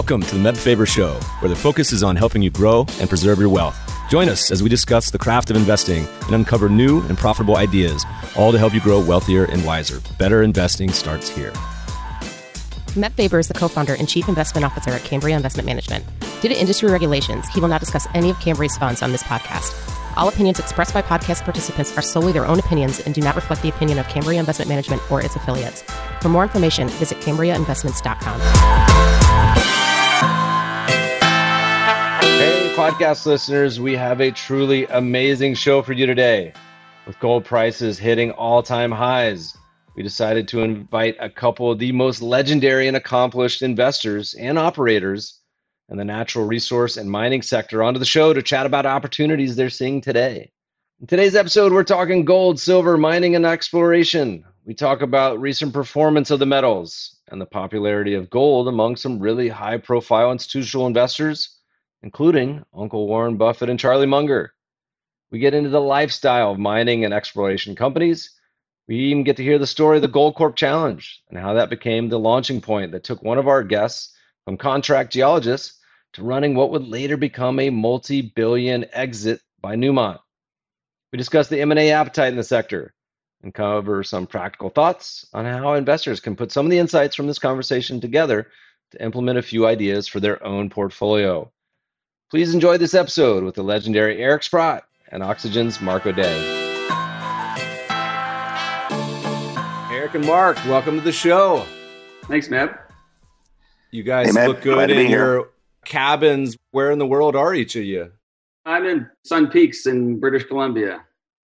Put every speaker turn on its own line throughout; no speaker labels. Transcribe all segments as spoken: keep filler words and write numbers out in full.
Welcome to the Meb Faber Show, where the focus is on helping you grow and preserve your wealth. Join us as we discuss the craft of investing and uncover new and profitable ideas, all to help you grow wealthier and wiser. Better investing starts here.
Meb Faber is the co-founder and chief investment officer at Cambria Investment Management. Due to industry regulations, he will not discuss any of Cambria's funds on this podcast. All opinions expressed by podcast participants are solely their own opinions and do not reflect the opinion of Cambria Investment Management or its affiliates. For more information, visit cambria investments dot com.
Hey, podcast listeners, we have a truly amazing show for you today. With gold prices hitting all-time highs, we decided to invite a couple of the most legendary and accomplished investors and operators in the natural resource and mining sector onto the show to chat about opportunities they're seeing today. In today's episode, we're talking gold, silver, mining, and exploration. We talk about recent performance of the metals and the popularity of gold among some really high-profile institutional investors, including Uncle Warren Buffett and Charlie Munger. We get into the lifestyle of mining and exploration companies. We even get to hear the story of the Goldcorp Challenge and how that became the launching point that took one of our guests from contract geologist to running what would later become a multi-billion exit by Newmont. We discuss the M and A appetite in the sector and cover some practical thoughts on how investors can put some of the insights from this conversation together to implement a few ideas for their own portfolio. Please enjoy this episode with the legendary Eric Sprott and Oxygen's Mark O'Day. Eric and Mark, welcome to the show.
Thanks, Meb.
You guys
hey,
look good in your cabins. Where in the world are each of you?
I'm in Sun Peaks in British Columbia.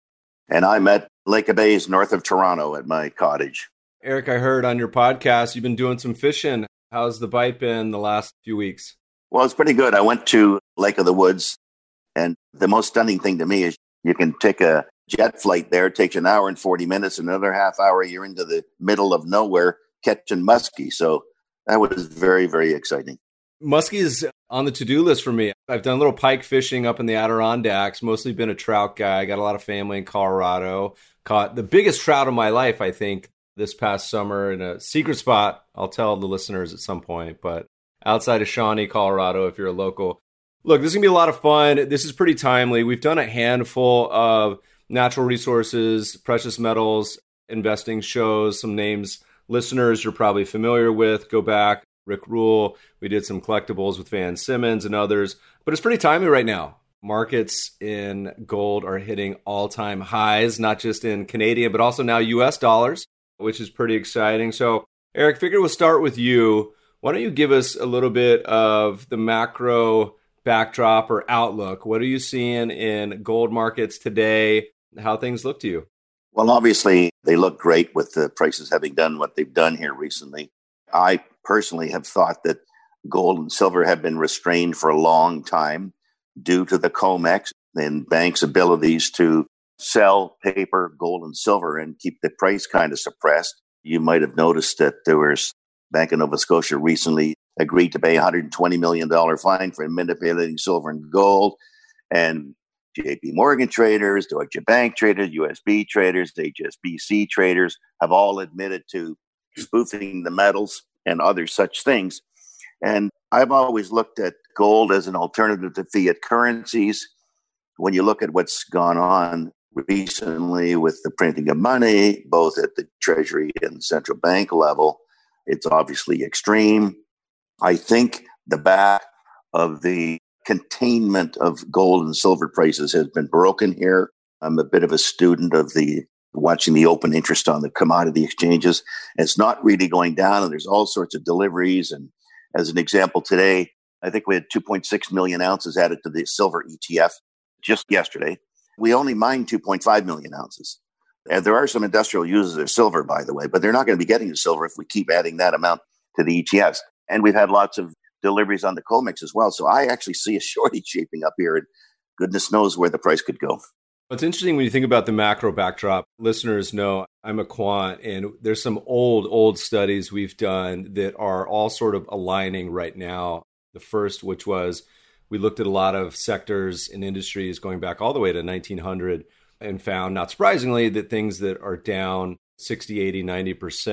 And I'm at Lake of Bays, north of Toronto, at my cottage.
Eric, I heard on your podcast you've been doing some fishing. How's the bite been the last few weeks?
Well, it's pretty good. I went to Lake of the Woods, and the most stunning thing to me is you can take a jet flight there. It takes an hour and forty minutes. Another half hour, you're into the middle of nowhere catching muskie. So that was very, very exciting.
Muskie is on the to-do list for me. I've done a little pike fishing up in the Adirondacks, mostly been a trout guy. Got a lot of family in Colorado. Caught the biggest trout of my life, I think, this past summer in a secret spot. I'll tell the listeners at some point, but outside of Shawnee, Colorado, if you're a local. Look, this is going to be a lot of fun. This is pretty timely. We've done a handful of natural resources, precious metals, investing shows, some names listeners you're probably familiar with. Go back. Rick Rule. We did some collectibles with Van Simmons and others, but it's pretty timely right now. Markets in gold are hitting all-time highs, not just in Canadian, but also now U S dollars, which is pretty exciting. So, Eric, figure we'll start with you. Why don't you give us a little bit of the macro backdrop or outlook? What are you seeing in gold markets today? How things look to you?
Well, obviously, they look great with the prices having done what they've done here recently. I personally have thought that gold and silver have been restrained for a long time due to the COMEX and banks' abilities to sell paper, gold, and silver and keep the price kind of suppressed. You might have noticed that there was Bank of Nova Scotia recently agreed to pay a one hundred twenty million dollars fine for manipulating silver and gold. And J P Morgan traders, Deutsche Bank traders, U S B traders, H S B C traders have all admitted to spoofing the metals and other such things. And I've always looked at gold as an alternative to fiat currencies. When you look at what's gone on recently with the printing of money, both at the Treasury and central bank level, it's obviously extreme. I think the back of the containment of gold and silver prices has been broken here. I'm a bit of a student of the watching the open interest on the commodity exchanges. It's not really going down, and there's all sorts of deliveries. And as an example, today, I think we had two point six million ounces added to the silver E T F just yesterday. We only mined two point five million ounces. And there are some industrial users of silver, by the way, but they're not going to be getting the silver if we keep adding that amount to the E T Fs. And we've had lots of deliveries on the COMEX as well. So I actually see a shortage shaping up here, and goodness knows where the price could go.
It's interesting when you think about the macro backdrop. Listeners know I'm a quant, and there's some old, old studies we've done that are all sort of aligning right now. The first, which was we looked at a lot of sectors and industries going back all the way to nineteen hundred and found, not surprisingly, that things that are down sixty, eighty, ninety percent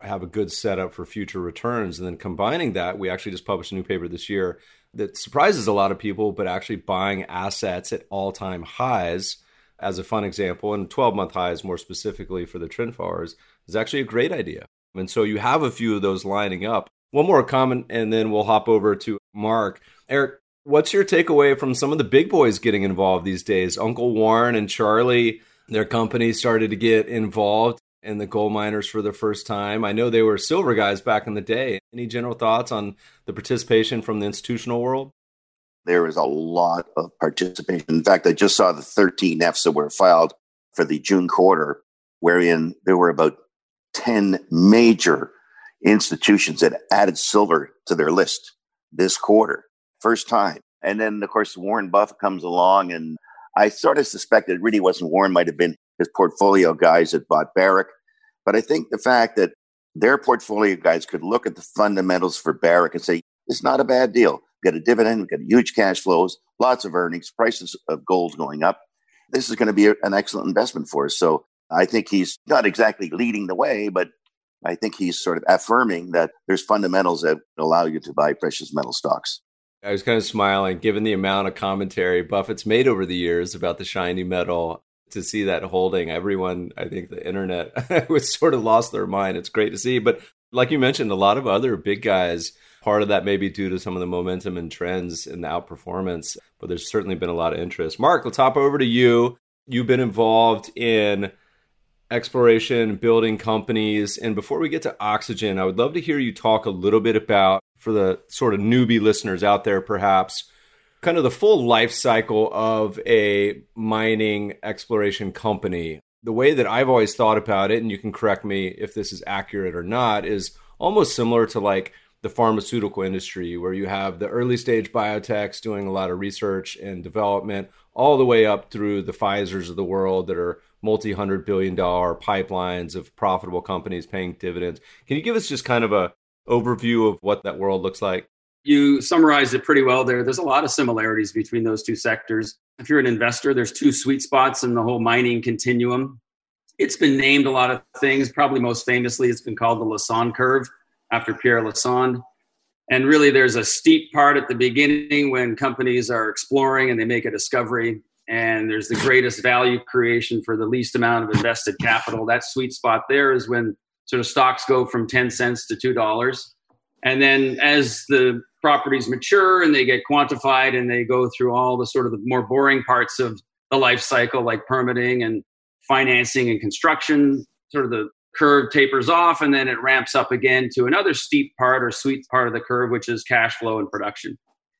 have a good setup for future returns. And then combining that, we actually just published a new paper this year that surprises a lot of people, but actually buying assets at all-time highs as a fun example, and twelve-month highs more specifically for the trend followers, is actually a great idea. And so you have a few of those lining up. One more comment, and then we'll hop over to Mark. Eric, what's your takeaway from some of the big boys getting involved these days? Uncle Warren and Charlie, their companies started to get involved in the gold miners for the first time. I know they were silver guys back in the day. Any general thoughts on the participation from the institutional world?
There is a lot of participation. In fact, I just saw the thirteen Fs that were filed for the June quarter, wherein there were about ten major institutions that added silver to their list this quarter. First time. And then, of course, Warren Buffett comes along, and I sort of suspected it really wasn't Warren, might have been his portfolio guys that bought Barrick. But I think the fact that their portfolio guys could look at the fundamentals for Barrick and say, it's not a bad deal. We got a dividend, we got huge cash flows, lots of earnings, prices of gold going up. This is going to be a, an excellent investment for us. So I think he's not exactly leading the way, but I think he's sort of affirming that there's fundamentals that allow you to buy precious metal stocks.
I was kind of smiling, given the amount of commentary Buffett's made over the years about the shiny metal. To see that holding, everyone, I think the internet was sort of lost their mind. It's great to see. But like you mentioned, a lot of other big guys, part of that may be due to some of the momentum and trends and the outperformance, but there's certainly been a lot of interest. Mark, let's hop over to you. You've been involved in exploration, building companies. And before we get to Oxygen, I would love to hear you talk a little bit about, for the sort of newbie listeners out there, perhaps, kind of the full life cycle of a mining exploration company. The way that I've always thought about it, and you can correct me if this is accurate or not, is almost similar to like the pharmaceutical industry, where you have the early stage biotechs doing a lot of research and development, all the way up through the Pfizers of the world that are multi-hundred billion dollar pipelines of profitable companies paying dividends. Can you give us just kind of a overview of what that world looks like?
You summarized it pretty well there. There's a lot of similarities between those two sectors. If you're an investor, there's two sweet spots in the whole mining continuum. It's been named a lot of things. Probably most famously, it's been called the Lassonde curve after Pierre Lassonde. And really, there's a steep part at the beginning when companies are exploring and they make a discovery. And there's the greatest value creation for the least amount of invested capital. That sweet spot there is when sort of stocks go from ten cents to two dollars. And then as the properties mature and they get quantified and they go through all the sort of the more boring parts of the life cycle, like permitting and financing and construction, sort of the curve tapers off and then it ramps up again to another steep part or sweet part of the curve, which is cash flow and production.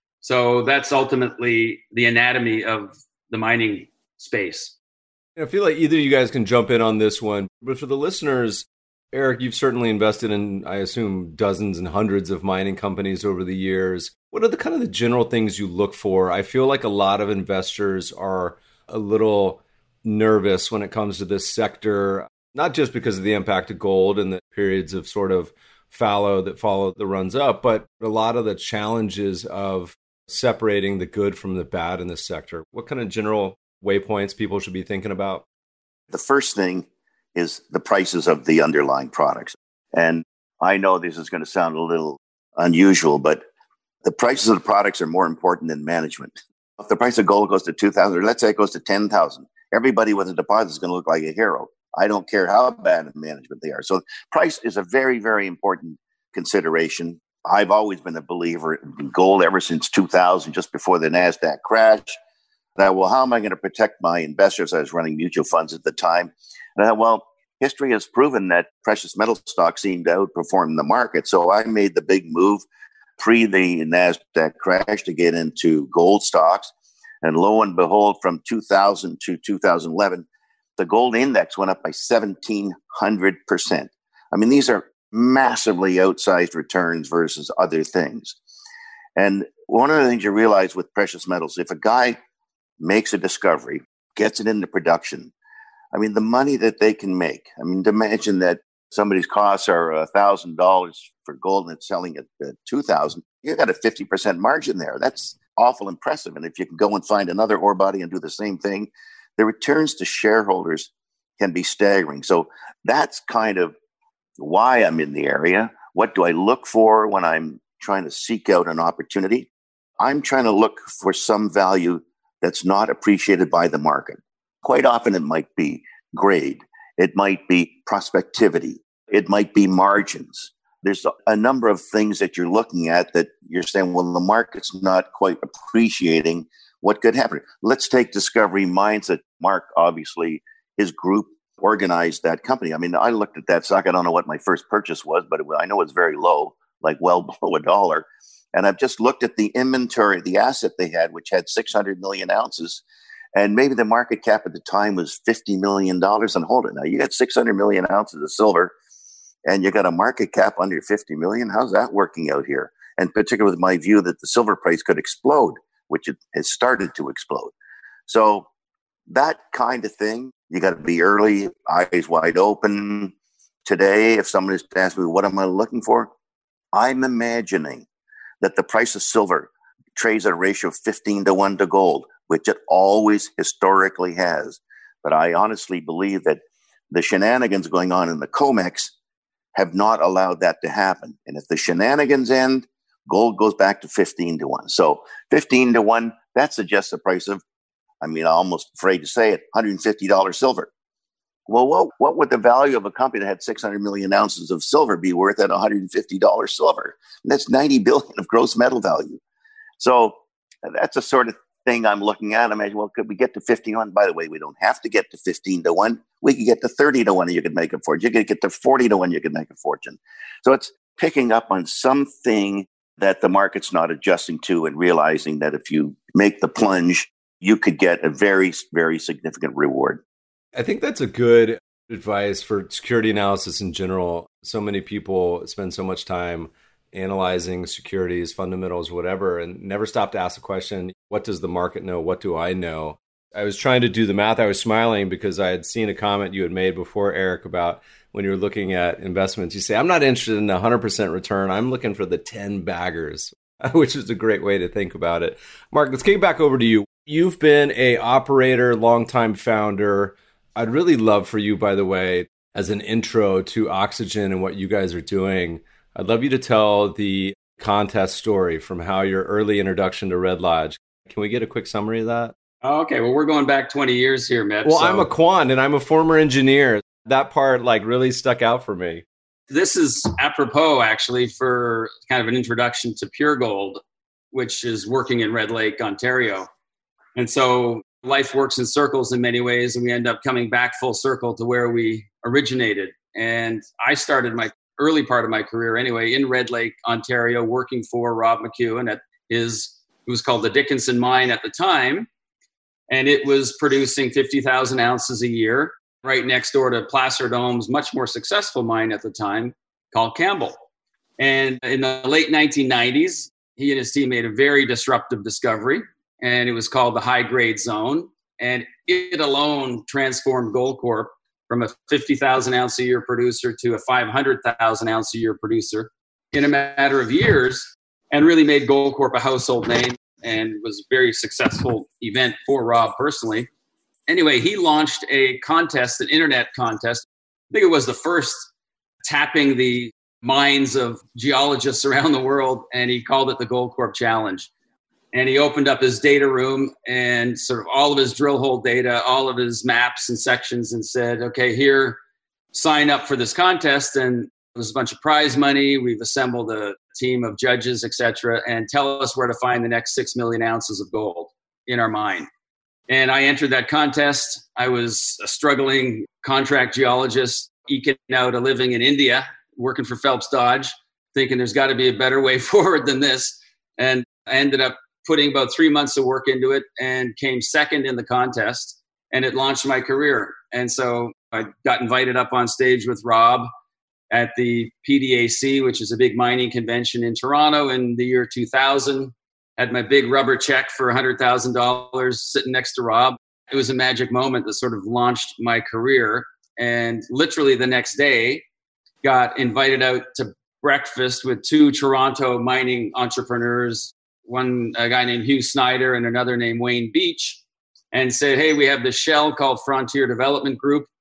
So that's ultimately the anatomy of the mining space.
I feel like either of you guys can jump in on this one, but for the listeners, Eric, you've certainly invested in, I assume, dozens and hundreds of mining companies over the years. What are the kind of the general things you look for? I feel like a lot of investors are a little nervous when it comes to this sector, not just because of the impact of gold and the periods of sort of fallow that follow the runs up, but a lot of the challenges of separating the good from the bad in this sector. What kind of general waypoints people should be thinking about?
The first thing is the prices of the underlying products. And I know this is going to sound a little unusual, but the prices of the products are more important than management. If the price of gold goes to two thousand, or let's say it goes to ten thousand, everybody with a deposit is going to look like a hero. I don't care how bad of management they are. So price is a very, very important consideration. I've always been a believer in gold ever since two thousand, just before the NASDAQ crash. That, well, how am I going to protect my investors? I was running mutual funds at the time. And I thought, well, history has proven that precious metal stocks seem to outperform the market. So I made the big move pre the NASDAQ crash to get into gold stocks. And lo and behold, from two thousand to two thousand eleven, the gold index went up by seventeen hundred percent. I mean, these are massively outsized returns versus other things. And one of the things you realize with precious metals, if a guy makes a discovery, gets it into production, I mean, the money that they can make, I mean, to imagine that somebody's costs are one thousand dollars for gold and it's selling at two thousand dollars, you got a fifty percent margin there. That's awful impressive. And if you can go and find another ore body and do the same thing, the returns to shareholders can be staggering. So that's kind of why I'm in the area. What do I look for when I'm trying to seek out an opportunity? I'm trying to look for some value that's not appreciated by the market. Quite often it might be grade. It might be prospectivity. It might be margins. There's a number of things that you're looking at that you're saying, well, the market's not quite appreciating what could happen. Let's take Discovery Mines that Mark, obviously, his group organized that company. I mean, I looked at that stock. I don't know what my first purchase was, but it, I know it's very low, like well below a dollar. And I've just looked at the inventory, the asset they had, which had six hundred million ounces. And maybe the market cap at the time was fifty million dollars. And hold it, now you got six hundred million ounces of silver and you got a market cap under fifty million. How's that working out here? And particularly with my view that the silver price could explode, which it has started to explode. So that kind of thing, you got to be early, eyes wide open. Today, if someone is to ask me, what am I looking for? I'm imagining that the price of silver trades at a ratio of fifteen to one to gold, which it always historically has. But I honestly believe that the shenanigans going on in the COMEX have not allowed that to happen. And if the shenanigans end, gold goes back to fifteen to one. So fifteen to one, that suggests the price of, I mean, I'm almost afraid to say it, one hundred fifty dollars silver. Well, what, what would the value of a company that had six hundred million ounces of silver be worth at one hundred fifty dollars silver? And that's ninety billion of gross metal value. So that's the sort of thing I'm looking at. I imagine, well, could we get to fifteen to one? By the way, we don't have to get to fifteen to one. We could get to thirty to one and you could make a fortune. You could get to forty to one, you could make a fortune. So it's picking up on something that the market's not adjusting to and realizing that if you make the plunge, you could get a very, very significant reward.
I think that's a good advice for security analysis in general. So many people spend so much time analyzing securities, fundamentals, whatever, and never stop to ask the question, what does the market know? What do I know? I was trying to do the math. I was smiling because I had seen a comment you had made before, Eric, about when you're looking at investments. You say, I'm not interested in a one hundred percent return. I'm looking for the ten baggers, which is a great way to think about it. Mark, let's get back over to you. You've been a operator, longtime founder. I'd really love for you, by the way, as an intro to Oxygen and what you guys are doing, I'd love you to tell the contest story from how your early introduction to Red Lodge. Can we get a quick summary of that?
Okay, well, we're going back twenty years here, Mep.
Well,
so
I'm a quant and I'm a former engineer. That part like really stuck out for me.
This is apropos, actually, for kind of an introduction to Pure Gold, which is working in Red Lake, Ontario. And so life works in circles in many ways, and we end up coming back full circle to where we originated. And I started my early part of my career anyway in Red Lake, Ontario, working for Rob McEwen at his, it was called the Dickinson Mine at the time. And it was producing fifty thousand ounces a year right next door to Placer Dome's much more successful mine at the time called Campbell. And in the late nineteen nineties, he and his team made a very disruptive discovery, and it was called the High Grade Zone. And it alone transformed Goldcorp from a fifty thousand ounce a year producer to a five hundred thousand ounce a year producer in a matter of years, and really made Goldcorp a household name and was a very successful event for Rob personally. Anyway, he launched a contest, an internet contest. I think it was the first tapping the minds of geologists around the world, and he called it the Goldcorp Challenge. And he opened up his data room and sort of all of his drill hole data, all of his maps and sections, and said, okay, here, sign up for this contest. And there's a bunch of prize money. We've assembled a team of judges, et cetera, and tell us where to find the next six million ounces of gold in our mine. And I entered that contest. I was a struggling contract geologist, eking out a living in India, working for Phelps Dodge, thinking there's got to be a better way forward than this. And I ended up putting about three months of work into it and came second in the contest, and it launched my career. And so I got invited up on stage with Rob at the P D A C, which is a big mining convention in Toronto in the year two thousand. Had my big rubber check for one hundred thousand dollars sitting next to Rob. It was a magic moment that sort of launched my career. And literally the next day, got invited out to breakfast with two Toronto mining entrepreneurs, one a guy named Hugh Snyder and another named Wayne Beach, and said, hey, we have this shell called Frontier Development Group.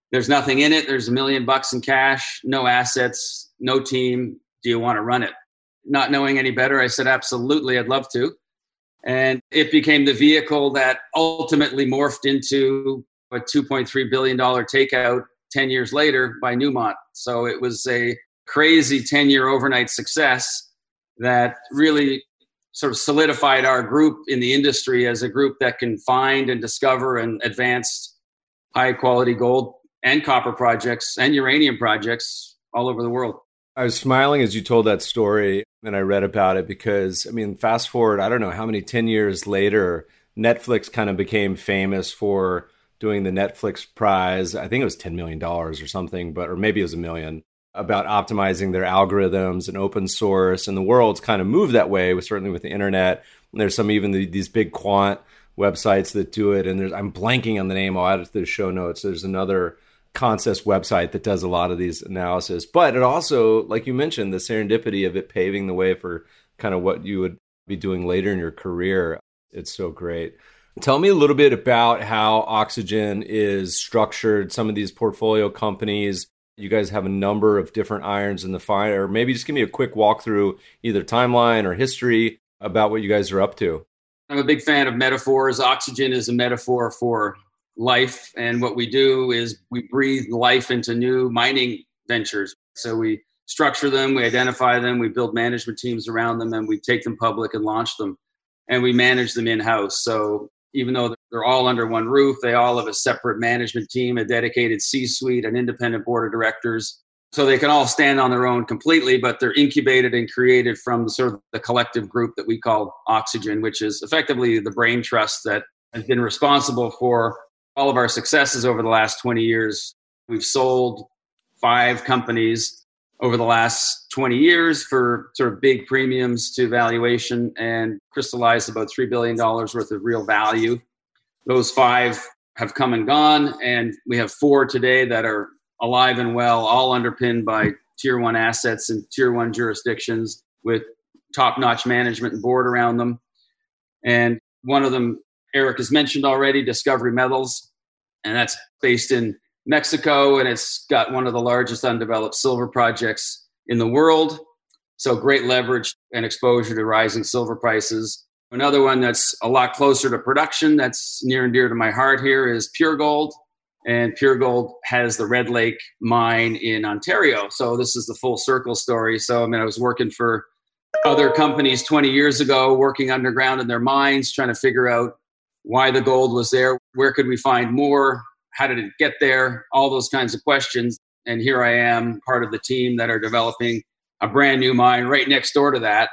There's nothing in it. There's a million bucks in cash, no assets, no team. Do you want to run it? Not knowing any better, I said, absolutely, I'd love to. And it became the vehicle that ultimately morphed into a two point three billion dollars takeout ten years later by Newmont. So it was a crazy ten-year overnight success that really sort of solidified our group in the industry as a group that can find and discover and advance high-quality gold and copper projects and uranium projects all over the world.
I was smiling as you told that story and I read about it because, I mean, fast forward, I don't know how many, ten years later, Netflix kind of became famous for doing the Netflix prize. I think it was ten million dollars or something, but or maybe it was a million, about optimizing their algorithms and open source. And the world's kind of moved that way, with certainly with the internet. And there's some even the, these big quant websites that do it. And there's I'm blanking on the name. I'll add it to the show notes. There's another Consist website that does a lot of these analysis. But it also, like you mentioned, the serendipity of it paving the way for kind of what you would be doing later in your career. It's so great. Tell me a little bit about how Oxygen is structured, some of these portfolio companies. You guys have a number of different irons in the fire. Maybe just give me a quick walkthrough, either timeline or history, about what you guys are up to.
I'm a big fan of metaphors. Oxygen is a metaphor for life. And what we do is we breathe life into new mining ventures. So we structure them, we identify them, we build management teams around them, and we take them public and launch them. And we manage them in-house. So even though they're all under one roof, they all have a separate management team, a dedicated C-suite, an independent board of directors. So they can all stand on their own completely, but they're incubated and created from sort of the collective group that we call Oxygen, which is effectively the brain trust that has been responsible for all of our successes over the last twenty years. We've sold five companies over the last twenty years for sort of big premiums to valuation and crystallized about three billion dollars worth of real value. Those five have come and gone, and we have four today that are alive and well, all underpinned by tier one assets and tier one jurisdictions with top-notch management and board around them. And one of them, Eric has mentioned already, Discovery Metals, and that's based in Mexico, and it's got one of the largest undeveloped silver projects in the world. So great leverage and exposure to rising silver prices. Another one that's a lot closer to production, that's near and dear to my heart here, is Pure Gold. And Pure Gold has the Red Lake mine in Ontario. So this is the full circle story. So, I mean, I was working for other companies twenty years ago, working underground in their mines, trying to figure out why the gold was there, where could we find more, how did it get there, all those kinds of questions. And here I am, part of the team that are developing a brand new mine right next door to that.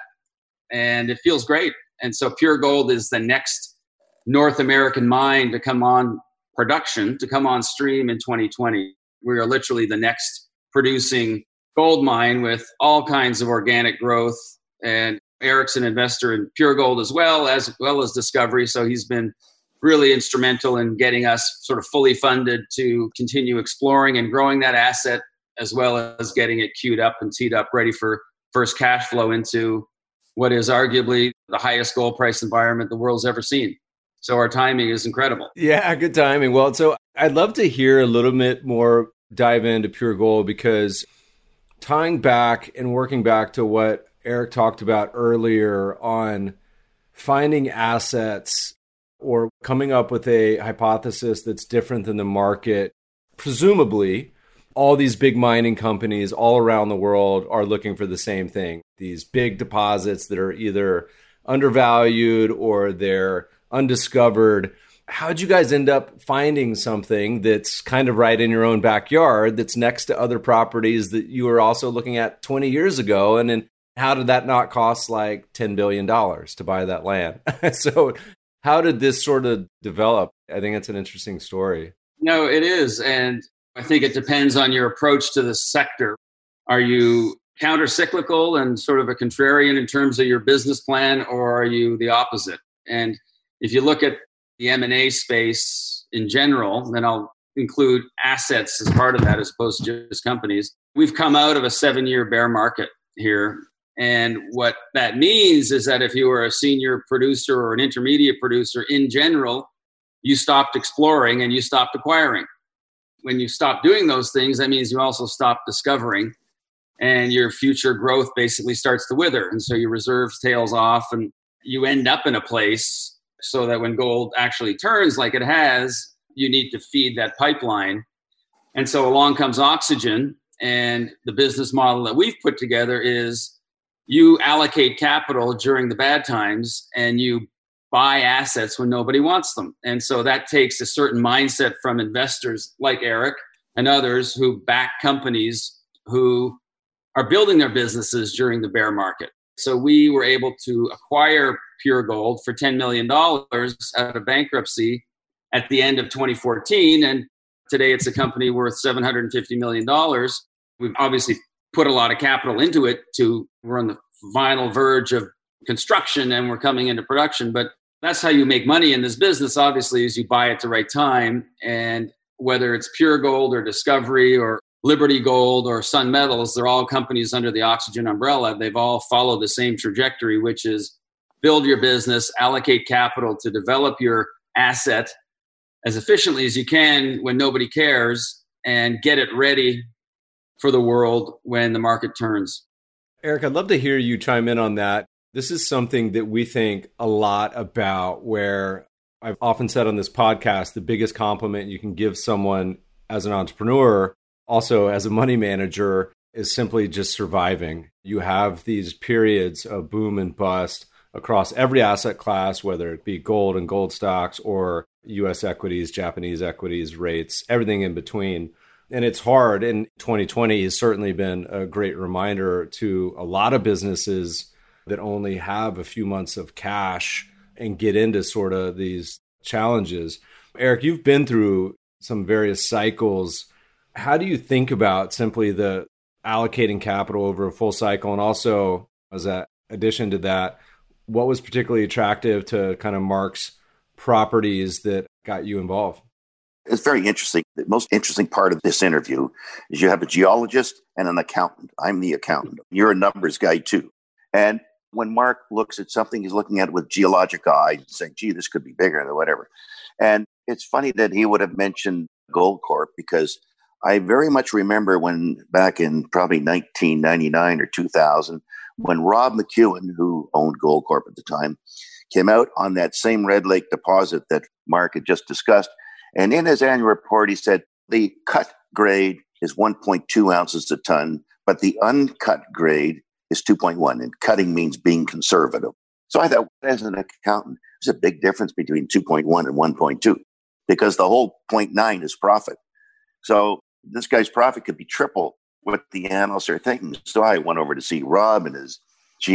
And it feels great. And so Pure Gold is the next North American mine to come on production, to come on stream in twenty twenty. We are literally the next producing gold mine with all kinds of organic growth. And Eric's an investor in Pure Gold as well, as well as Discovery. So he's been really instrumental in getting us sort of fully funded to continue exploring and growing that asset, as well as getting it queued up and teed up, ready for first cash flow into what is arguably the highest gold price environment the world's ever seen. So our timing is incredible.
Yeah, good timing. Well, so I'd love to hear a little bit more, dive into Pure Gold, because tying back and working back to what Eric talked about earlier on finding assets or coming up with a hypothesis that's different than the market. Presumably, all these big mining companies all around the world are looking for the same thing. These big deposits that are either undervalued or they're undiscovered. How'd you guys end up finding something that's kind of right in your own backyard that's next to other properties that you were also looking at twenty years ago? And then how did that not cost like ten billion dollars to buy that land? So how did this sort of develop? I think it's an interesting story.
No, it is. And I think it depends on your approach to the sector. Are you counter-cyclical and sort of a contrarian in terms of your business plan, or are you the opposite? And if you look at the M and A space in general, then I'll include assets as part of that as opposed to just companies. We've come out of a seven-year bear market here. And what that means is that if you were a senior producer or an intermediate producer in general, you stopped exploring and you stopped acquiring. when you stop doing those things, that means you also stop discovering, and your future growth basically starts to wither. And so your reserves tails off, and you end up in a place so that when gold actually turns like it has, you need to feed that pipeline. And so along comes oxygen. And the business model that we've put together is you allocate capital during the bad times and you buy assets when nobody wants them. And so that takes a certain mindset from investors like Eric and others who back companies who are building their businesses during the bear market. So we were able to acquire Pure Gold for ten million dollars out of bankruptcy at the end of twenty fourteen. And today it's a company worth seven hundred fifty million dollars. We've obviously put a lot of capital into it to, we're on the final verge of construction and we're coming into production. But that's how you make money in this business, obviously, is you buy at the right time. And whether it's Pure Gold or Discovery or Liberty Gold or Sun Metals, they're all companies under the Oxygen umbrella. They've all followed the same trajectory, which is build your business, allocate capital to develop your asset as efficiently as you can when nobody cares, and get it ready for the world when the market turns.
Eric, I'd love to hear you chime in on that. This is something that we think a lot about, where I've often said on this podcast, the biggest compliment you can give someone as an entrepreneur, also as a money manager, is simply just surviving. You have these periods of boom and bust across every asset class, whether it be gold and gold stocks or U S equities, Japanese equities, rates, everything in between. And it's hard. And twenty twenty has certainly been a great reminder to a lot of businesses that only have a few months of cash and get into sort of these challenges. Eric, you've been through some various cycles. How do you think about simply the allocating capital over a full cycle? And also, as an addition to that, what was particularly attractive to kind of Mark's properties that got you involved?
It's very interesting. The most interesting part of this interview is you have a geologist and an accountant. I'm the accountant. You're a numbers guy too. And when Mark looks at something, he's looking at it with geologic eye, saying, gee, this could be bigger or whatever. And it's funny that he would have mentioned Goldcorp, because I very much remember when back in probably nineteen ninety-nine or two thousand, when Rob McEwen, who owned Goldcorp at the time, came out on that same Red Lake deposit that Mark had just discussed. And in his annual report, he said the cut grade is one point two ounces a ton, but the uncut grade is two point one. And cutting means being conservative. So I thought, as an accountant, there's a big difference between two point one and one point two, because the whole zero point nine is profit. So this guy's profit could be triple what the analysts are thinking. So I went over to see Rob and his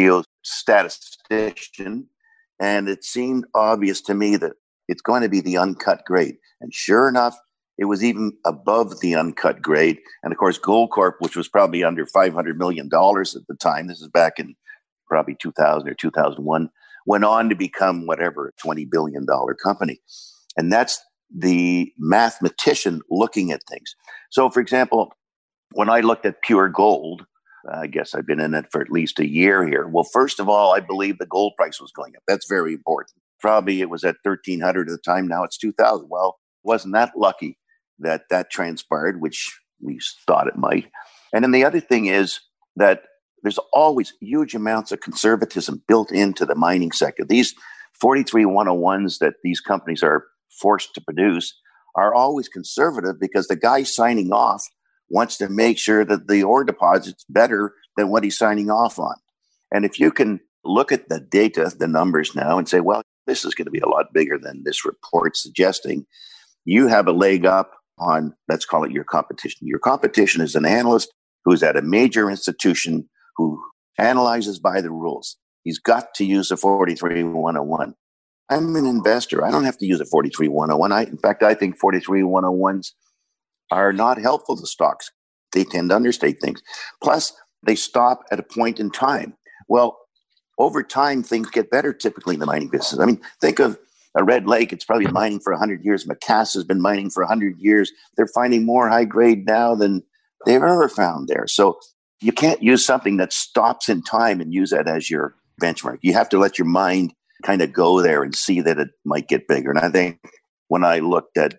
geostatistician, and it seemed obvious to me that it's going to be the uncut grade. And sure enough, it was even above the uncut grade. And of course, Goldcorp, which was probably under five hundred million dollars at the time, this is back in probably two thousand or two thousand one, went on to become whatever, a twenty billion dollars company. And that's the mathematician looking at things. So for example, when I looked at Pure Gold, I guess I've been in it for at least a year here. Well, first of all, I believe the gold price was going up. That's very important. Probably it was at thirteen hundred at the time. Now it's two thousand. Well, wasn't that lucky that that transpired, which we thought it might. And then the other thing is that there's always huge amounts of conservatism built into the mining sector. These forty-three one oh ones that these companies are forced to produce are always conservative, because the guy signing off wants to make sure that the ore deposit's better than what he's signing off on. And if you can look at the data, the numbers now, and say, well, this is going to be a lot bigger than this report suggesting, you have a leg up on, let's call it your competition. Your competition is an analyst who's at a major institution who analyzes by the rules. He's got to use a forty-three one oh one. I'm an investor. I don't have to use a forty-three one oh one. I, in fact, I think forty-three one oh ones are not helpful to stocks. They tend to understate things. Plus, they stop at a point in time. Well, over time, things get better typically in the mining business. I mean, think of a Red Lake. It's probably been mining for one hundred years. Macassa has been mining for one hundred years. They're finding more high grade now than they've ever found there. So you can't use something that stops in time and use that as your benchmark. You have to let your mind kind of go there and see that it might get bigger. And I think when I looked at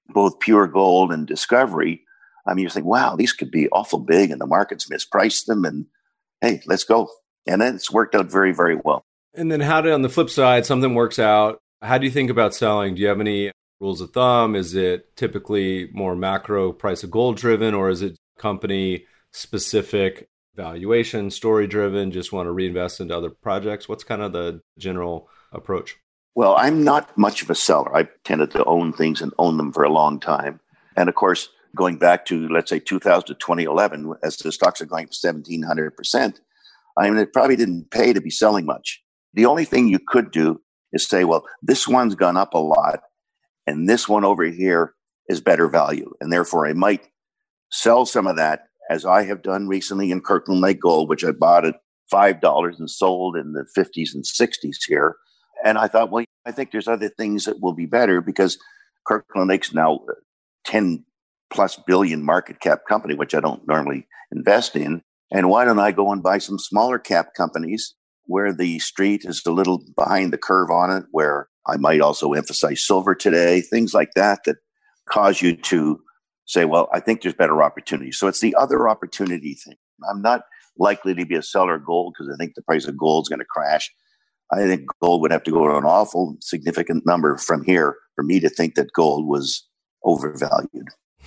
both Pure Gold and Discovery, I mean, you think, wow, these could be awful big and the market's mispriced them. And hey, let's go. And then it's worked out very, very well.
And then how did, on the flip side, something works out? How do you think about selling? Do you have any rules of thumb? Is it typically more macro price of gold driven, or is it company specific valuation, story driven, just want to reinvest into other projects? What's kind of the general approach?
Well, I'm not much of a seller. I've tended to own things and own them for a long time. And of course, going back to, let's say, two thousand to twenty eleven, as the stocks are going up seventeen hundred percent, I mean, it probably didn't pay to be selling much. The only thing you could do is say, well, this one's gone up a lot, and this one over here is better value. And therefore, I might sell some of that, as I have done recently in Kirkland Lake Gold, which I bought at five dollars and sold in the fifties and sixties here. And I thought, well, I think there's other things that will be better, because Kirkland Lake's now a ten plus billion market cap company, which I don't normally invest in. And why don't I go and buy some smaller cap companies where the street is a little behind the curve on it, where I might also emphasize silver today, things like that, that cause you to say, well, I think there's better opportunities. So it's the other opportunity thing. I'm not likely to be a seller of gold because I think the price of gold is going to crash. I think gold would have to go to an awful significant number from here for me to think that gold was overvalued.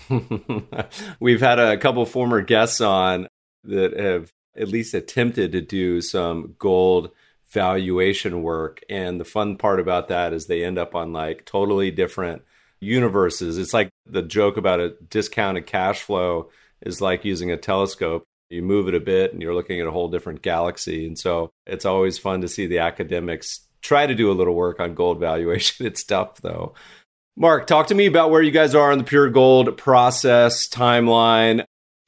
We've had a couple of former guests on that have at least attempted to do some gold valuation work. And the fun part about that is they end up on like totally different universes. It's like the joke about a discounted cash flow is like using a telescope. You move it a bit and you're looking at a whole different galaxy. And so it's always fun to see the academics try to do a little work on gold valuation. It's tough though. Mark, talk to me about where you guys are in the Pure Gold process timeline.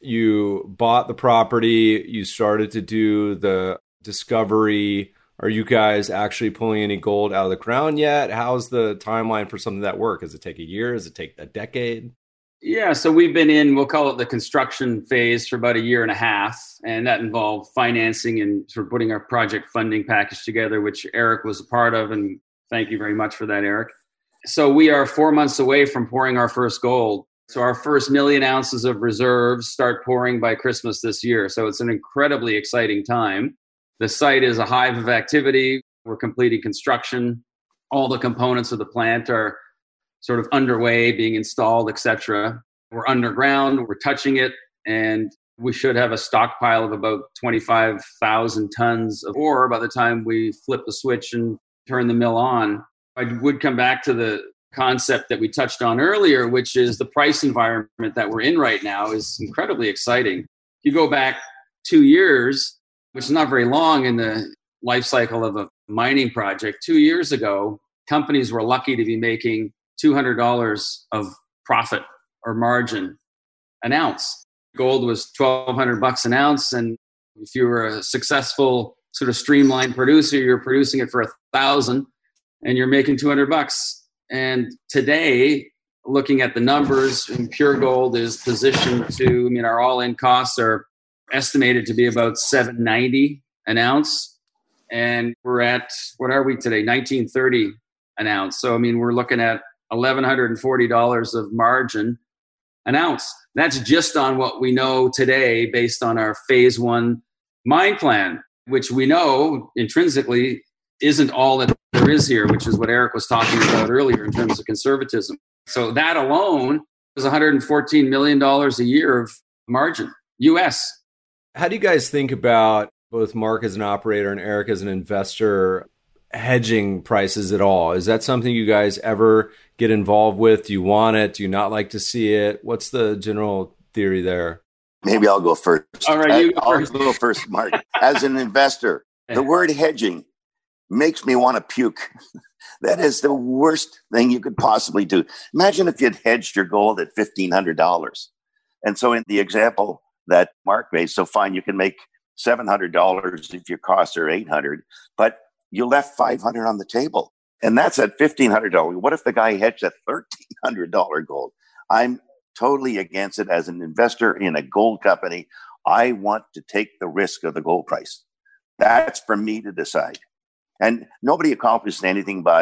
You bought the property, you started to do the discovery. Are you guys actually pulling any gold out of the ground yet? How's the timeline for something that work? Does it take a year? Does it take a decade?
Yeah, so we've been in, we'll call it the construction phase for about a year and a half. And that involved financing and sort of putting our project funding package together, which Eric was a part of. And thank you very much for that, Eric. So we are four months away from pouring our first gold. So our first million ounces of reserves start pouring by Christmas this year. So it's an incredibly exciting time. The site is a hive of activity. We're completing construction. All the components of the plant are sort of underway, being installed, et cetera. We're underground, we're touching it, and we should have a stockpile of about twenty-five thousand tons of ore by the time we flip the switch and turn the mill on. I would come back to the concept that we touched on earlier, which is the price environment that we're in right now is incredibly exciting. If you go back two years, which is not very long in the life cycle of a mining project, two years ago, companies were lucky to be making two hundred dollars of profit or margin an ounce. Gold was twelve hundred bucks an ounce. And if you were a successful sort of streamlined producer, you're producing it for a thousand and you're making two hundred bucks. And today, looking at the numbers, Pure Gold is positioned to, I mean, our all-in costs are estimated to be about seven ninety an ounce. And we're at, what are we today? nineteen thirty an ounce. So, I mean, we're looking at eleven forty dollars of margin an ounce. That's just on what we know today based on our phase one mine plan, which we know intrinsically isn't all that there is here, which is what Eric was talking about earlier in terms of conservatism. So that alone is one hundred fourteen million dollars a year of margin, U S.
How do you guys think about, both Mark as an operator and Eric as an investor, hedging prices at all? Is that something you guys ever get involved with? Do you want it? Do you not like to see it? What's the general theory there?
Maybe I'll go first.
All right, you go
I'll
first.
go first, Mark. As an investor, the word hedging makes me want to puke. That is the worst thing you could possibly do. Imagine if you'd hedged your gold at fifteen hundred dollars. And so in the example that Mark made, so fine, you can make seven hundred dollars if your costs are eight hundred dollars, but you left five hundred dollars on the table. And that's at fifteen hundred dollars. What if the guy hedged at thirteen hundred dollars gold? I'm totally against it. As an investor in a gold company, I want to take the risk of the gold price. That's for me to decide. And nobody accomplishes anything by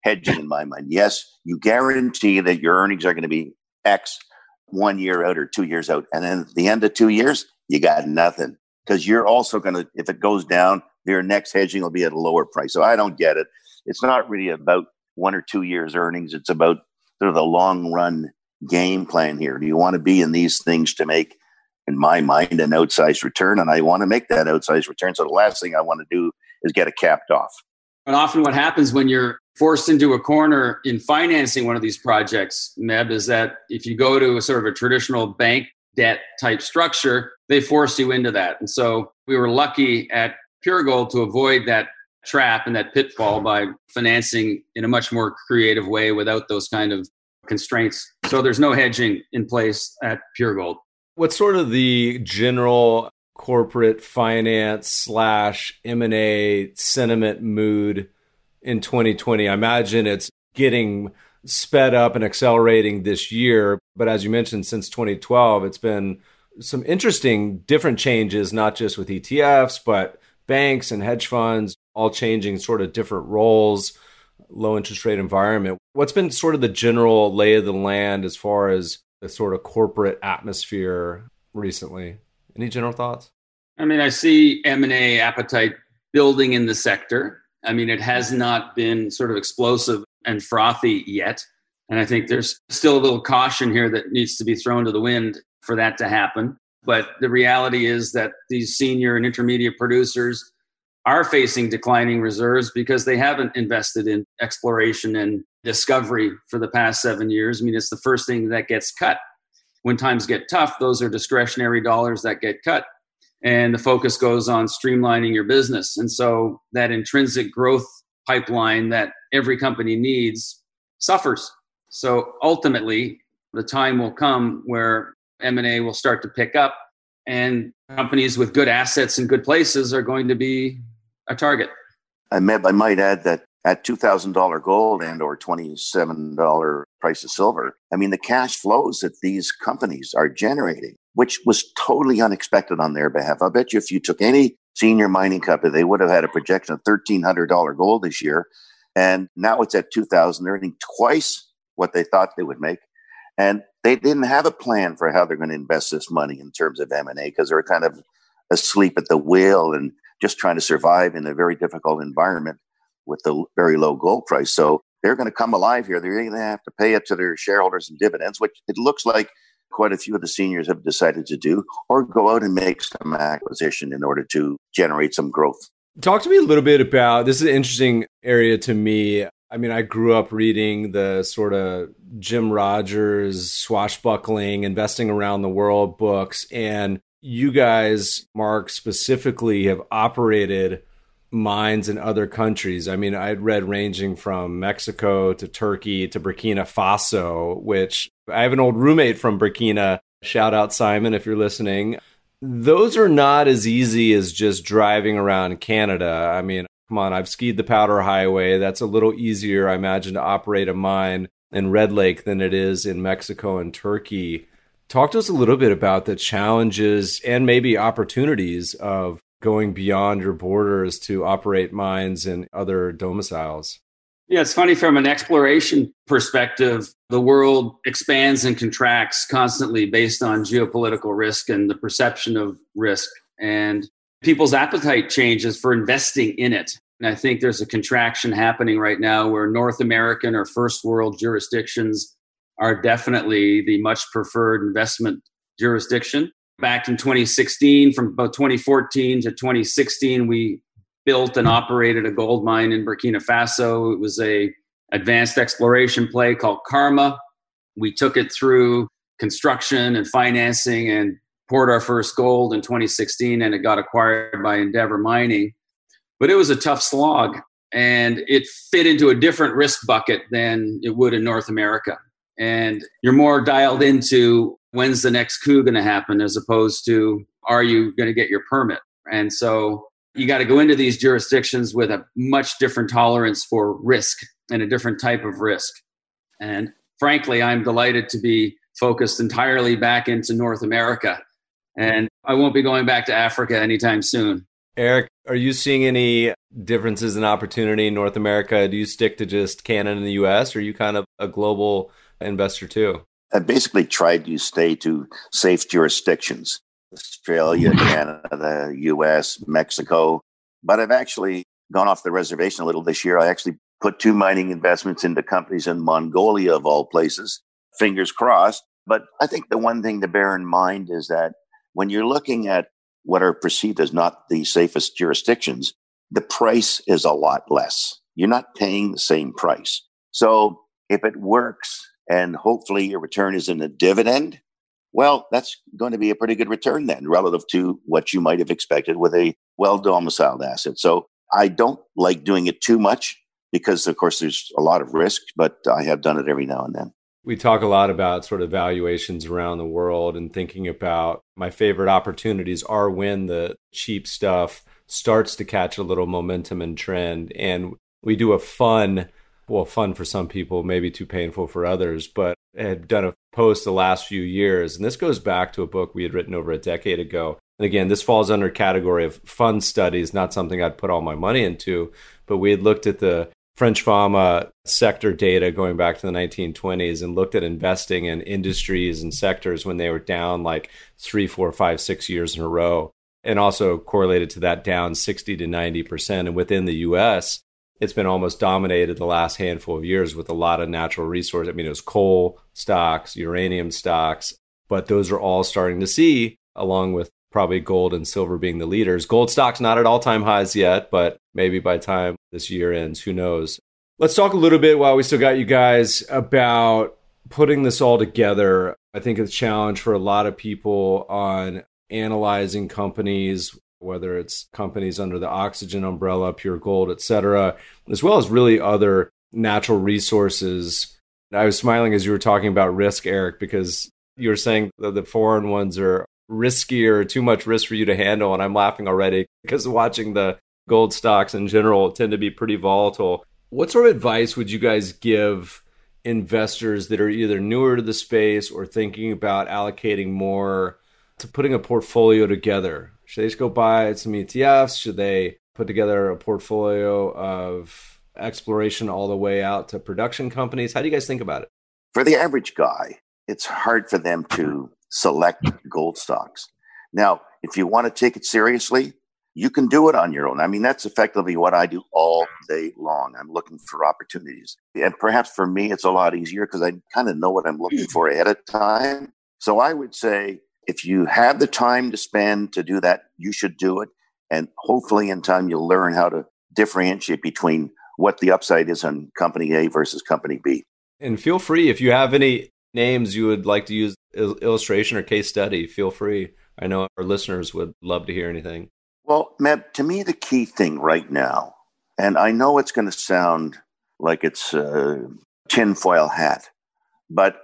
hedging in my mind. Yes, you guarantee that your earnings are going to be X one year out or two years out. And then at the end of two years, you got nothing because you're also going to, if it goes down, your next hedging will be at a lower price. So I don't get it. It's not really about one or two years earnings. It's about sort of the long run game plan here. Do you want to be in these things to make, in my mind, an outsized return? And I want to make that outsized return. So the last thing I want to do is get it capped off.
And often what happens when you're forced into a corner in financing one of these projects, Meb, is that if you go to a sort of a traditional bank debt type structure, they force you into that. And so we were lucky at Pure Gold to avoid that trap and that pitfall by financing in a much more creative way without those kind of constraints. So there's no hedging in place at Pure Gold.
What's sort of the general corporate finance slash M and A sentiment mood in twenty twenty? I imagine it's getting sped up and accelerating this year. But as you mentioned, since twenty twelve, it's been some interesting different changes, not just with E T Fs, but banks and hedge funds all changing sort of different roles, low interest rate environment. What's been sort of the general lay of the land as far as the sort of corporate atmosphere recently? Any general thoughts?
I mean, I see M and A appetite building in the sector. I mean, it has not been sort of explosive and frothy yet. And I think there's still a little caution here that needs to be thrown to the wind for that to happen. But the reality is that these senior and intermediate producers are facing declining reserves because they haven't invested in exploration and discovery for the past seven years. I mean, it's the first thing that gets cut. When times get tough, those are discretionary dollars that get cut. And the focus goes on streamlining your business. And so that intrinsic growth pipeline that every company needs suffers. So ultimately, the time will come where M and A will start to pick up, and companies with good assets in good places are going to be a target.
I, I might add that at two thousand dollars gold and or twenty-seven dollars price of silver, I mean, the cash flows that these companies are generating, which was totally unexpected on their behalf. I bet you if you took any senior mining company, they would have had a projection of thirteen hundred dollars gold this year. And now it's at two thousand dollars, earning twice what they thought they would make. And they didn't have a plan for how they're going to invest this money in terms of M and A because they're kind of asleep at the wheel and just trying to survive in a very difficult environment with the very low gold price. So they're going to come alive here. They're going to have to pay it to their shareholders in dividends, which it looks like quite a few of the seniors have decided to do, or go out and make some acquisition in order to generate some growth.
Talk to me a little bit about, this is an interesting area to me. I mean, I grew up reading the sort of Jim Rogers, swashbuckling, investing around the world books. And you guys, Mark, specifically have operated mines in other countries. I mean, I'd read ranging from Mexico to Turkey to Burkina Faso, which I have an old roommate from Burkina. Shout out, Simon, if you're listening. Those are not as easy as just driving around Canada. I mean, come on, I've skied the Powder Highway. That's a little easier, I imagine, to operate a mine in Red Lake than it is in Mexico and Turkey. Talk to us a little bit about the challenges and maybe opportunities of going beyond your borders to operate mines in other domiciles.
Yeah, it's funny from an exploration perspective, the world expands and contracts constantly based on geopolitical risk and the perception of risk. And people's appetite changes for investing in it. And I think there's a contraction happening right now where North American or first world jurisdictions are definitely the much preferred investment jurisdiction. Back in twenty sixteen, from about twenty fourteen to twenty sixteen, we built and operated a gold mine in Burkina Faso. It was a advanced exploration play called Karma. We took it through construction and financing and poured our first gold in twenty sixteen, and it got acquired by Endeavour Mining. But it was a tough slog, and it fit into a different risk bucket than it would in North America. And you're more dialed into when's the next coup going to happen as opposed to are you going to get your permit? And so you got to go into these jurisdictions with a much different tolerance for risk and a different type of risk. And frankly, I'm delighted to be focused entirely back into North America. And I won't be going back to Africa anytime soon.
Eric, are you seeing any differences in opportunity in North America? Do you stick to just Canada and the U S, or are you kind of a global investor too?
I basically tried to stay to safe jurisdictions, Australia, Canada, U S, Mexico. But I've actually gone off the reservation a little this year. I actually put two mining investments into companies in Mongolia, of all places. Fingers crossed. But I think the one thing to bear in mind is that when you're looking at what are perceived as not the safest jurisdictions, the price is a lot less. You're not paying the same price. So if it works and hopefully your return is in a dividend, well, that's going to be a pretty good return then relative to what you might have expected with a well-domiciled asset. So I don't like doing it too much because, of course, there's a lot of risk, but I have done it every now and then.
We talk a lot about sort of valuations around the world and thinking about my favorite opportunities are when the cheap stuff starts to catch a little momentum and trend. And we do a fun, well, fun for some people, maybe too painful for others, but I had done a post the last few years. And this goes back to a book we had written over a decade ago. And again, this falls under a category of fun studies, not something I'd put all my money into, but we had looked at the French pharma sector data going back to the nineteen twenties and looked at investing in industries and sectors when they were down like three, four, five, six years in a row. And also correlated to that down sixty to ninety percent. And within the U S, it's been almost dominated the last handful of years with a lot of natural resources. I mean, it was coal stocks, uranium stocks, but those are all starting to see, along with probably gold and silver being the leaders. Gold stocks not at all-time highs yet, but maybe by the time this year ends, who knows? Let's talk a little bit while we still got you guys about putting this all together. I think it's a challenge for a lot of people on analyzing companies, whether it's companies under the Oxygen umbrella, Pure Gold, et cetera, as well as really other natural resources. I was smiling as you were talking about risk, Eric, because you were saying that the foreign ones are riskier, too much risk for you to handle. And I'm laughing already because watching the gold stocks in general tend to be pretty volatile. What sort of advice would you guys give investors that are either newer to the space or thinking about allocating more to putting a portfolio together? Should they just go buy some E T Fs? Should they put together a portfolio of exploration all the way out to production companies? How do you guys think about it?
For the average guy, it's hard for them to select gold stocks. Now, if you want to take it seriously, you can do it on your own. I mean, that's effectively what I do all day long. I'm looking for opportunities. And perhaps for me, it's a lot easier because I kind of know what I'm looking for ahead of time. So I would say if you have the time to spend to do that, you should do it. And hopefully in time, you'll learn how to differentiate between what the upside is on company A versus company B.
And feel free, if you have any names you would like to use il- illustration or case study, feel free. I know our listeners would love to hear anything.
Well, Matt, to me, the key thing right now, and I know it's going to sound like it's a tinfoil hat, but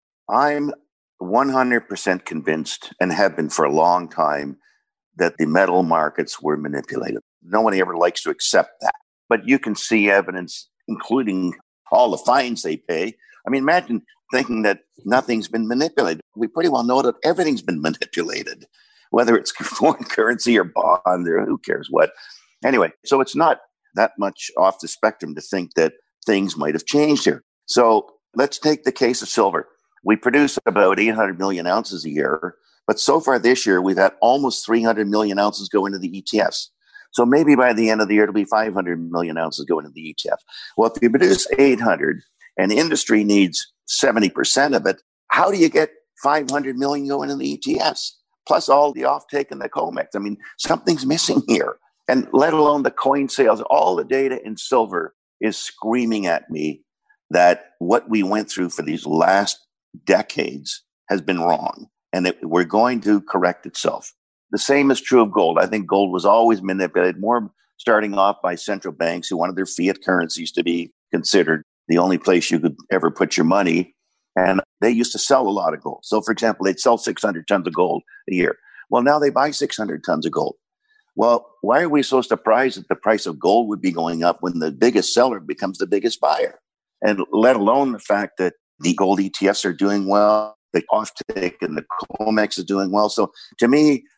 I'm one hundred percent convinced and have been for a long time that the metal markets were manipulated. Nobody ever likes to accept that, but you can see evidence, including all the fines they pay. I mean, imagine thinking that nothing's been manipulated. We pretty well know that everything's been manipulated, whether it's foreign currency or bond or who cares what. Anyway, so it's not that much off the spectrum to think that things might have changed here. So let's take the case of silver. We produce about eight hundred million ounces a year, but so far this year, we've had almost three hundred million ounces go into the E T Fs. So maybe by the end of the year, it'll be five hundred million ounces go into the E T F. Well, if you produce eight hundred and the industry needs seventy percent of it, how do you get five hundred million going in the E T Fs? Plus all the offtake and the COMEX. I mean, something's missing here. And let alone the coin sales, all the data in silver is screaming at me that what we went through for these last decades has been wrong. And that we're going to correct itself. The same is true of gold. I think gold was always manipulated, more starting off by central banks who wanted their fiat currencies to be considered the only place you could ever put your money. And they used to sell a lot of gold. So, for example, they'd sell six hundred tons of gold a year. Well, now they buy six hundred tons of gold. Well, why are we so surprised that the price of gold would be going up when the biggest seller becomes the biggest buyer? And let alone the fact that the gold E T Fs are doing well, the offtake and the COMEX is doing well. So to me,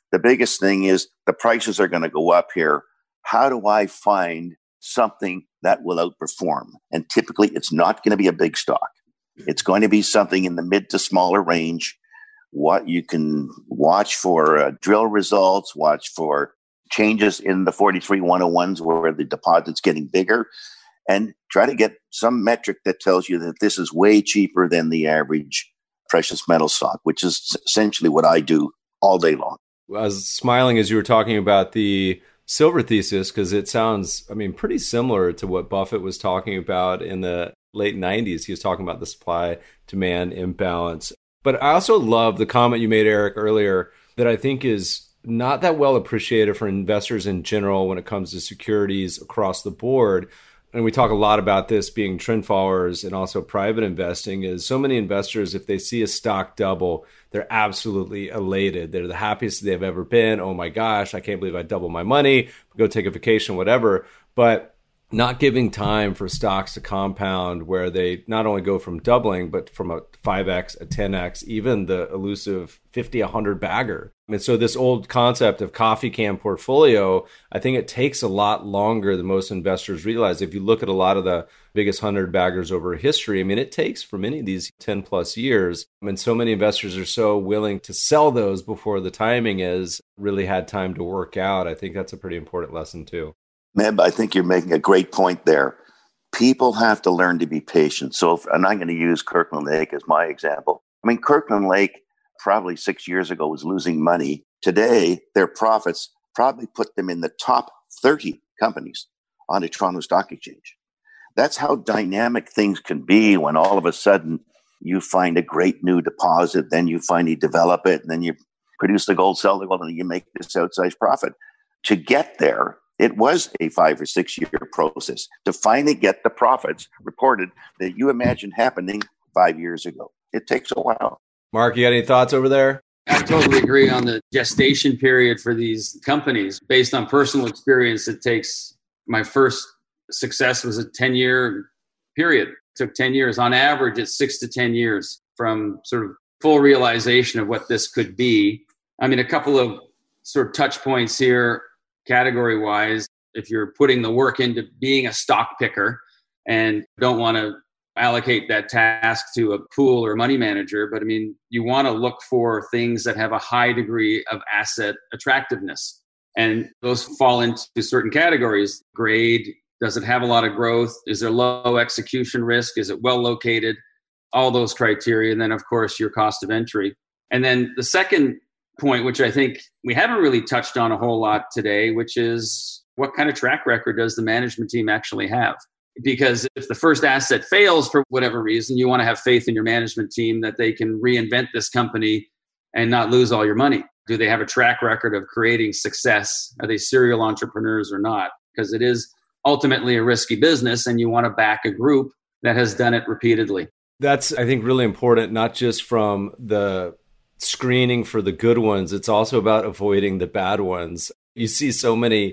The biggest thing is the prices are going to go up here. How do I find something that will outperform? And typically, it's not going to be a big stock. It's going to be something in the mid to smaller range. What you can watch for uh, drill results, watch for changes in the forty-three one oh ones where the deposit's getting bigger, and try to get some metric that tells you that this is way cheaper than the average precious metal stock, which is essentially what I do all day long.
I was smiling as you were talking about the silver thesis because it sounds, I mean, pretty similar to what Buffett was talking about in the late nineties. He was talking about the supply-demand imbalance. But I also love the comment you made, Eric, earlier that I think is not that well appreciated for investors in general when it comes to securities across the board. And we talk a lot about this being trend followers and also private investing is so many investors, if they see a stock double, they're absolutely elated. They're the happiest they've ever been. Oh my gosh, I can't believe I doubled my money, go take a vacation, whatever. But not giving time for stocks to compound where they not only go from doubling, but from a five X, a ten X, even the elusive fifty, one hundred bagger. And so this old concept of coffee can portfolio, I think it takes a lot longer than most investors realize. If you look at a lot of the biggest one hundred baggers over history, I mean, it takes for many of these ten plus years. I mean, so many investors are so willing to sell those before the timing is really had time to work out. I think that's a pretty important lesson too.
Meb, I think you're making a great point there. People have to learn to be patient. So, if, and I'm going to use Kirkland Lake as my example. I mean, Kirkland Lake probably six years ago was losing money. Today, their profits probably put them in the top thirty companies on the Toronto Stock Exchange. That's how dynamic things can be when all of a sudden you find a great new deposit, then you finally develop it, and then you produce the gold, sell the gold, and you make this outsized profit. To get there, it was a five or six year process to finally get the profits reported that you imagined happening five years ago. It takes a while.
Mark, you got any thoughts over there?
I totally agree on the gestation period for these companies. Based on personal experience, it takes, my first success was a ten year period. It took ten years. On average, it's six to ten years from sort of full realization of what this could be. I mean, a couple of sort of touch points here. Category-wise, if you're putting the work into being a stock picker and don't want to allocate that task to a pool or money manager, but I mean, you want to look for things that have a high degree of asset attractiveness. And those fall into certain categories. Grade, does it have a lot of growth? Is there low execution risk? Is it well located? All those criteria. And then, of course, your cost of entry. And then the second point, which I think we haven't really touched on a whole lot today, which is what kind of track record does the management team actually have? Because if the first asset fails for whatever reason, you want to have faith in your management team that they can reinvent this company and not lose all your money. Do they have a track record of creating success? Are they serial entrepreneurs or not? Because it is ultimately a risky business and you want to back a group that has done it repeatedly.
That's, I think, really important, not just from the screening for the good ones. It's also about avoiding the bad ones. You see so many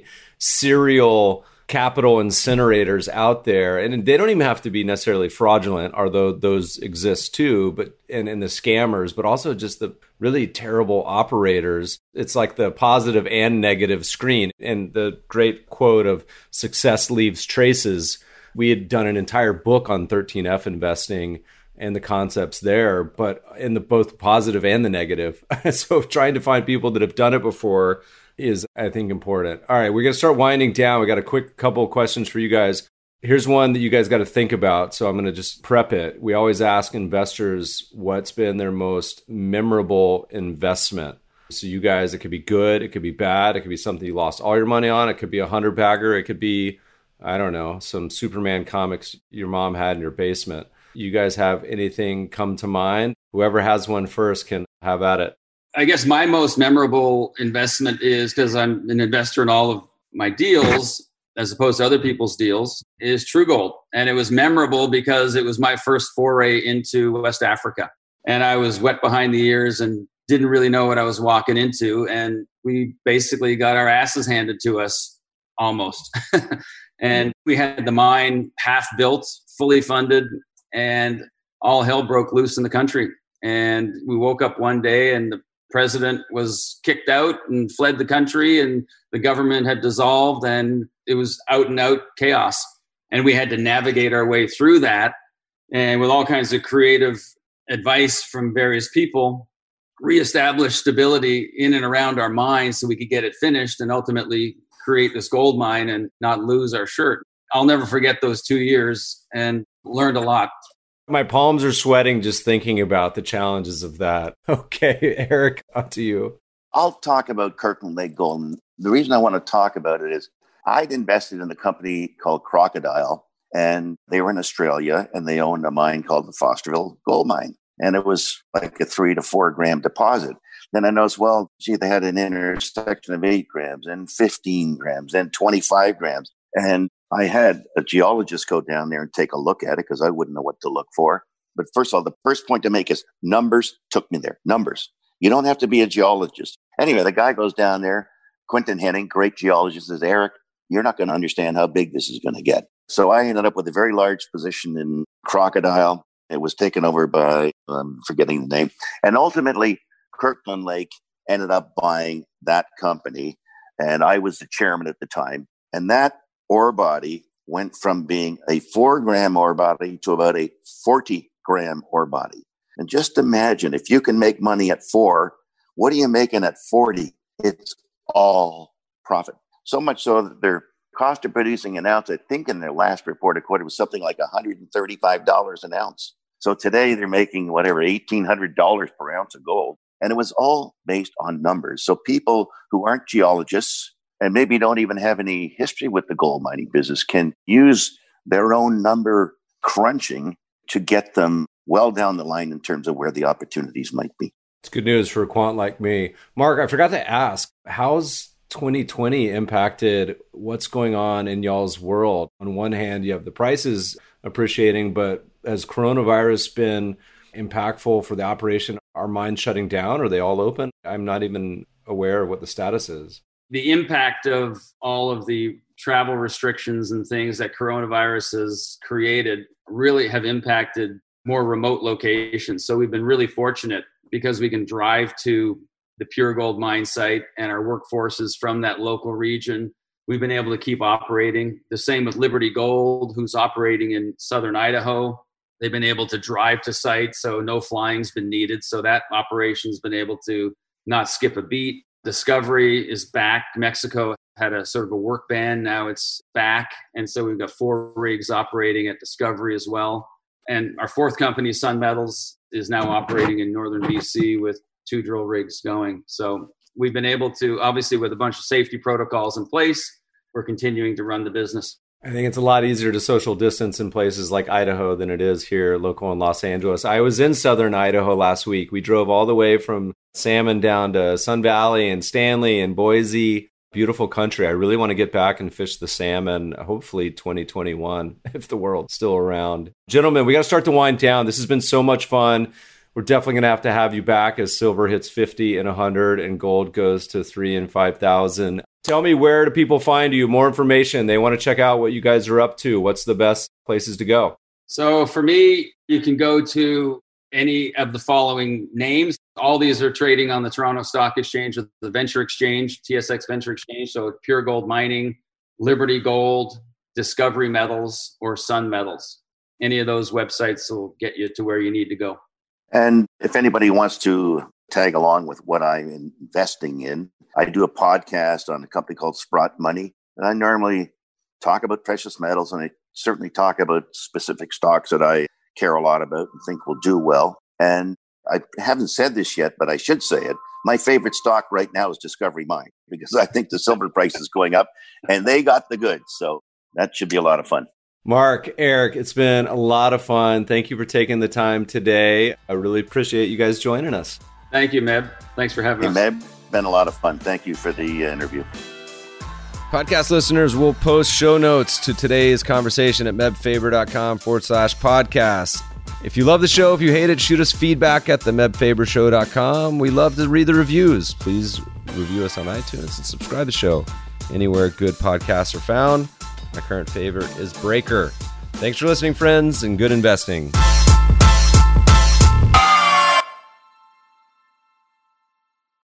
serial capital incinerators out there, and they don't even have to be necessarily fraudulent, although those exist too, but and, and the scammers, but also just the really terrible operators. It's like the positive and negative screen. And the great quote of success leaves traces. We had done an entire book on thirteen F investing and the concepts there, but in the both positive and the negative. So trying to find people that have done it before is, I think, important. All right, we're going to start winding down. We got a quick couple of questions for you guys. Here's one that you guys got to think about. So I'm going to just prep it. We always ask investors what's been their most memorable investment. So you guys, it could be good, it could be bad, it could be something you lost all your money on, it could be a hundred bagger, it could be, I don't know, some Superman comics your mom had in your basement. You guys have anything come to mind? Whoever has one first can have at it.
I guess my most memorable investment is, because I'm an investor in all of my deals, as opposed to other people's deals, is True Gold. And it was memorable because it was my first foray into West Africa. And I was wet behind the ears and didn't really know what I was walking into. And we basically got our asses handed to us almost. And we had the mine half built, fully funded, and all hell broke loose in the country. And we woke up one day and the president was kicked out and fled the country, and the government had dissolved, and it was out and out chaos. And we had to navigate our way through that, and with all kinds of creative advice from various people, reestablish stability in and around our mines so we could get it finished and ultimately create this gold mine and not lose our shirt. I'll never forget those two years and learned a lot.
My palms are sweating just thinking about the challenges of that. Okay, Eric, up to you.
I'll talk about Kirkland Lake Gold. The reason I want to talk about it is I'd invested in a company called Crocodile, and they were in Australia, and they owned a mine called the Fosterville Gold Mine. And it was like a three to four gram deposit. Then I noticed, well, gee, they had an intersection of eight grams and fifteen grams and twenty-five grams. And I had a geologist go down there and take a look at it because I wouldn't know what to look for. But first of all, the first point to make is numbers took me there. Numbers. You don't have to be a geologist. Anyway, the guy goes down there, Quentin Henning, great geologist, says, Eric, you're not going to understand how big this is going to get. So I ended up with a very large position in Crocodile. It was taken over by, I'm forgetting the name. And ultimately, Kirkland Lake ended up buying that company. And I was the chairman at the time. And that ore body went from being a four gram ore body to about a forty gram ore body. And just imagine, if you can make money at four, what are you making at forty? It's all profit. So much so that their cost of producing an ounce, I think in their last report, it was something like one hundred thirty-five dollars an ounce. So today they're making whatever, eighteen hundred dollars per ounce of gold. And it was all based on numbers. So people who aren't geologists and maybe don't even have any history with the gold mining business can use their own number crunching to get them well down the line in terms of where the opportunities might be.
It's good news for a quant like me. Mark, I forgot to ask, how's twenty twenty impacted what's going on in y'all's world? On one hand, you have the prices appreciating, but has coronavirus been impactful for the operation? Are mines shutting down? Are they all open? I'm not even aware of what the status is.
The impact of all of the travel restrictions and things that coronavirus has created really have impacted more remote locations. So we've been really fortunate because we can drive to the Pure Gold mine site and our workforce is from that local region. We've been able to keep operating. The same with Liberty Gold, who's operating in southern Idaho. They've been able to drive to site, so no flying's been needed. So that operation's been able to not skip a beat. Discovery is back. Mexico had a sort of a work ban. Now it's back. And so we've got four rigs operating at Discovery as well. And our fourth company, Sun Metals, is now operating in northern B C with two drill rigs going. So we've been able to, obviously with a bunch of safety protocols in place, we're continuing to run the business.
I think it's a lot easier to social distance in places like Idaho than it is here local in Los Angeles. I was in southern Idaho last week. We drove all the way from Salmon down to Sun Valley and Stanley and Boise. Beautiful country. I really want to get back and fish the salmon, hopefully twenty twenty-one, if the world's still around. Gentlemen, we got to start to wind down. This has been so much fun. We're definitely going to have to have you back as silver hits fifty and one hundred and gold goes to three and five thousand. Tell me, where do people find you? More information. They want to check out what you guys are up to. What's the best places to go?
So for me, you can go to any of the following names. All these are trading on the Toronto Stock Exchange, or the Venture Exchange, T S X Venture Exchange. So Pure Gold Mining, Liberty Gold, Discovery Metals, or Sun Metals. Any of those websites will get you to where you need to go.
And if anybody wants to tag along with what I'm investing in, I do a podcast on a company called Sprott Money. And I normally talk about precious metals, and I certainly talk about specific stocks that I care a lot about and think will do well. And I haven't said this yet, but I should say it. My favorite stock right now is Discovery Mine, because I think the silver price is going up and they got the goods. So that should be a lot of fun.
Mark, Eric, it's been a lot of fun. Thank you for taking the time today. I really appreciate you guys joining us.
Thank you, Meb. Thanks for having
hey,
us.
Meb, been a lot of fun. Thank you for the uh, interview.
Podcast listeners will post show notes to today's conversation at mebfaber.com forward slash podcast. If you love the show, if you hate it, shoot us feedback at the meb faber show dot com. We love to read the reviews. Please review us on iTunes and subscribe to the show anywhere good podcasts are found. My current favorite is Breaker. Thanks for listening, friends, and good investing.